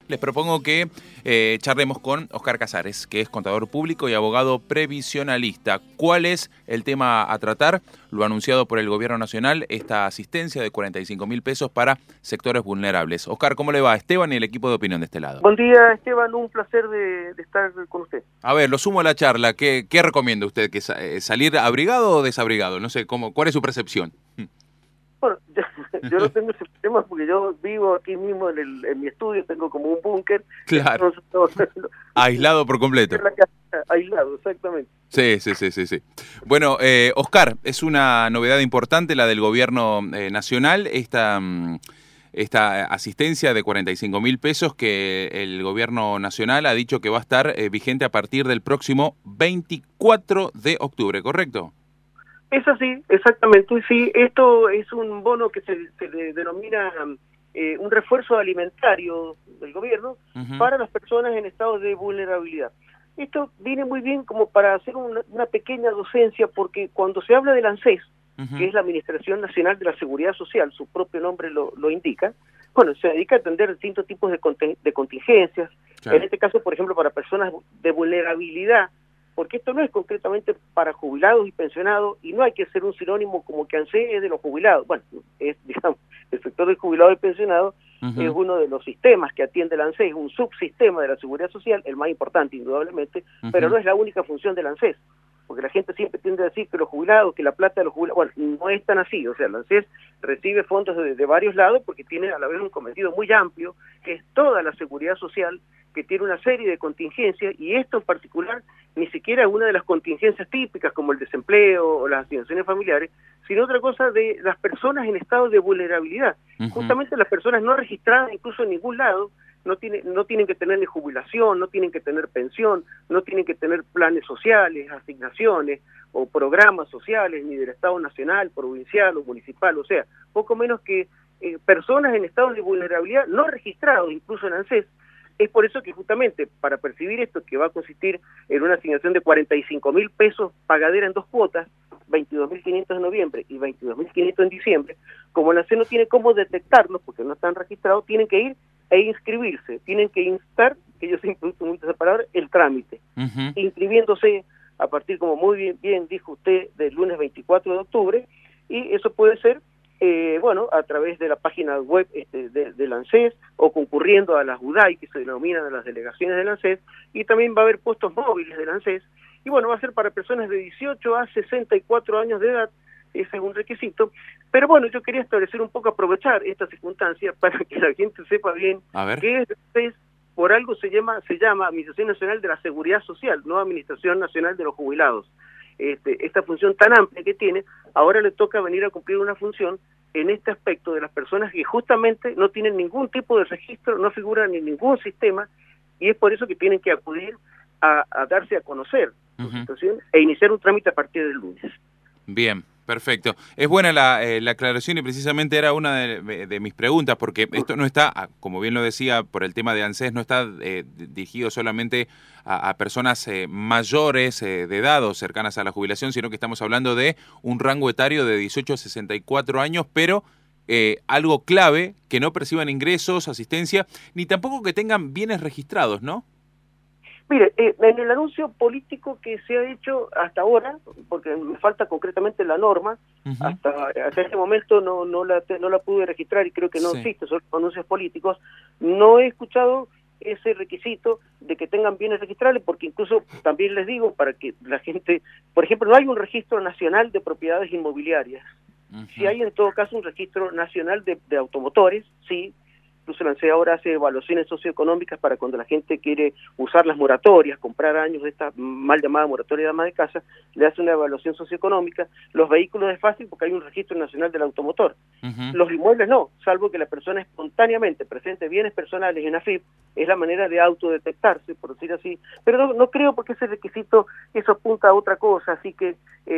les propongo que charlemos con Oscar Casares, que es contador público y abogado previsionalista. ¿Cuál es el tema a tratar? Lo anunciado por el Gobierno Nacional, esta asistencia de 45.000 pesos para sectores vulnerables. Oscar, ¿cómo le va? Esteban y el equipo de opinión de este lado. Buen día, Esteban, un placer de estar con usted. A ver, lo sumo a la charla. ¿Qué recomienda usted? ¿Que salir abrigado o desabrigado? No sé, ¿cuál es su percepción? Bueno, yo no tengo ese problema porque yo vivo aquí mismo en mi estudio, tengo como un búnker. Claro. Aislado por completo. Aislado, exactamente. Sí. Bueno, Oscar, es una novedad importante la del Gobierno Nacional, esta asistencia de 45.000 pesos que el Gobierno Nacional ha dicho que va a estar vigente a partir del próximo 24 de octubre, ¿correcto? Es así, exactamente. Sí, esto es un bono que se le denomina un refuerzo alimentario del gobierno para las personas en estado de vulnerabilidad. Esto viene muy bien como para hacer una pequeña docencia, porque cuando se habla del ANSES, que es la Administración Nacional de la Seguridad Social, su propio nombre lo indica, bueno, se dedica a atender distintos tipos de contingencias, claro. En este caso, por ejemplo, para personas de vulnerabilidad, porque esto no es concretamente para jubilados y pensionados, y no hay que ser un sinónimo como que ANSES es de los jubilados. Bueno, es, digamos, el sector del jubilado y pensionado es uno de los sistemas que atiende el ANSES, un subsistema de la seguridad social, el más importante indudablemente, pero no es la única función del ANSES, porque la gente siempre tiende a decir que los jubilados, que la plata de los jubilados, bueno, no es tan así. O sea, el ANSES recibe fondos de varios lados porque tiene a la vez un cometido muy amplio, que es toda la seguridad social, que tiene una serie de contingencias, y esto en particular ni siquiera es una de las contingencias típicas como el desempleo o las asignaciones familiares, sino otra cosa de las personas en estado de vulnerabilidad. Justamente las personas no registradas incluso en ningún lado, no tienen que tener ni jubilación, no tienen que tener pensión, no tienen que tener planes sociales, asignaciones o programas sociales, ni del Estado nacional, provincial o municipal, o sea, poco menos que personas en estado de vulnerabilidad no registrados incluso en ANSES. Es por eso que justamente para percibir esto, que va a consistir en una asignación de 45.000 pesos pagadera en dos cuotas, 22.500 en noviembre y 22.500 en diciembre, como la ANSES no tiene cómo detectarlos porque no están registrados, tienen que ir e inscribirse, tienen que instar, que yo siempre uso mucho esa palabra, el trámite, inscribiéndose a partir, como muy bien dijo usted, del lunes 24 de octubre, y eso puede ser a través de la página web del ANSES o concurriendo a las UDAI, que se denominan a las delegaciones del ANSES, y también va a haber puestos móviles del ANSES, y bueno, va a ser para personas de 18 a 64 años de edad, ese es un requisito, pero bueno, yo quería establecer un poco, aprovechar esta circunstancia para que la gente sepa bien qué es ANSES. Por algo se llama Administración Nacional de la Seguridad Social, no Administración Nacional de los Jubilados. Esta función tan amplia que tiene, ahora le toca venir a cumplir una función en este aspecto de las personas que justamente no tienen ningún tipo de registro, no figuran en ningún sistema, y es por eso que tienen que acudir a darse a conocer su situación e iniciar un trámite a partir del lunes. Bien, perfecto. Es buena la aclaración y precisamente era una de mis preguntas, porque esto no está, como bien lo decía, por el tema de ANSES, no está dirigido solamente a personas mayores de edad o cercanas a la jubilación, sino que estamos hablando de un rango etario de 18 a 64 años, pero algo clave, que no perciban ingresos, asistencia, ni tampoco que tengan bienes registrados, ¿no? Mire, en el anuncio político que se ha hecho hasta ahora, porque me falta concretamente la norma, hasta este momento no la pude registrar y creo que no existe, son anuncios políticos, no he escuchado ese requisito de que tengan bienes registrables, porque incluso también les digo, para que la gente, por ejemplo, no hay un registro nacional de propiedades inmobiliarias, si hay en todo caso un registro nacional de automotores, sí. Incluso la ANSES ahora hace evaluaciones socioeconómicas para cuando la gente quiere usar las moratorias, comprar años de esta mal llamada moratoria de ama de casa, le hace una evaluación socioeconómica. Los vehículos es fácil porque hay un registro nacional del automotor. Los inmuebles no, salvo que la persona espontáneamente presente bienes personales en AFIP, es la manera de autodetectarse, por decir así. Pero no creo, porque ese requisito, eso apunta a otra cosa, así que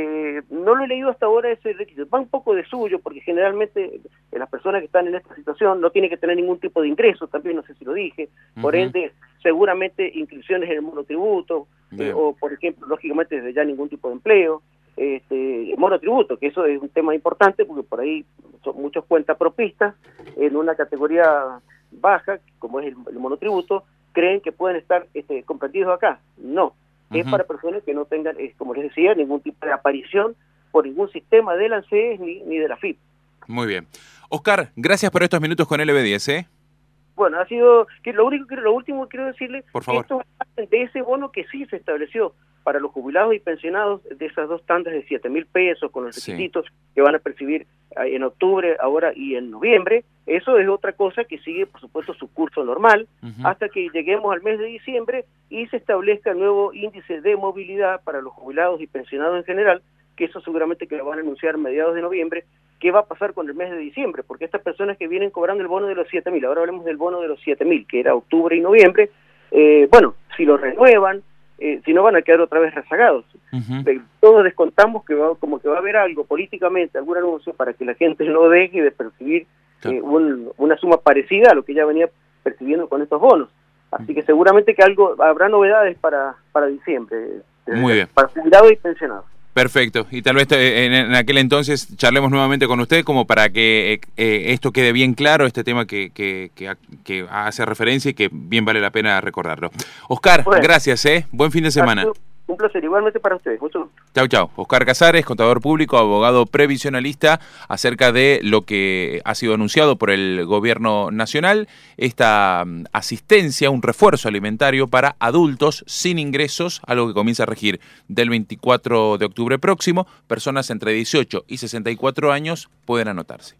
no lo he leído hasta ahora ese requisito. Va un poco de suyo, porque generalmente las personas que están en esta situación no tienen que tener ningún tipo de ingreso, también no sé si lo dije, por ende seguramente inscripciones en el monotributo, o por ejemplo, lógicamente desde ya ningún tipo de empleo, monotributo, que eso es un tema importante porque por ahí son muchos cuentapropistas en una categoría baja, como es el monotributo, creen que pueden estar comprendidos acá. No, es para personas que no tengan, como les decía, ningún tipo de aparición por ningún sistema del ANSES ni de la FIP. Muy bien. Oscar, gracias por estos minutos con LB10, ¿eh? Bueno, ha sido lo último que quiero decirle, por favor, que esto es parte de ese bono que sí se estableció para los jubilados y pensionados de esas dos tandas de 7.000 pesos con los requisitos que van a percibir en octubre, ahora y en noviembre. Eso es otra cosa que sigue, por supuesto, su curso normal hasta que lleguemos al mes de diciembre y se establezca el nuevo índice de movilidad para los jubilados y pensionados en general, que eso seguramente que lo van a anunciar a mediados de noviembre. ¿Qué va a pasar con el mes de diciembre? Porque estas personas que vienen cobrando el bono de los 7.000, ahora hablemos del bono de los 7.000, que era octubre y noviembre, bueno, si lo renuevan, si no van a quedar otra vez rezagados. Todos descontamos que va a haber algo políticamente, algún anuncio para que la gente no deje de percibir una suma parecida a lo que ya venía percibiendo con estos bonos. Así que seguramente que habrá novedades para diciembre, muy bien, para jubilados y pensionados. Perfecto, y tal vez en aquel entonces charlemos nuevamente con usted como para que esto quede bien claro, este tema que hace referencia y que bien vale la pena recordarlo. Oscar, bueno, gracias, buen fin de semana. Un placer, igualmente para ustedes. Mucho gusto. Chau, chau. Oscar Casares, contador público, abogado previsionalista, acerca de lo que ha sido anunciado por el gobierno nacional, esta asistencia, un refuerzo alimentario para adultos sin ingresos, algo que comienza a regir del 24 de octubre próximo. Personas entre 18 y 64 años pueden anotarse.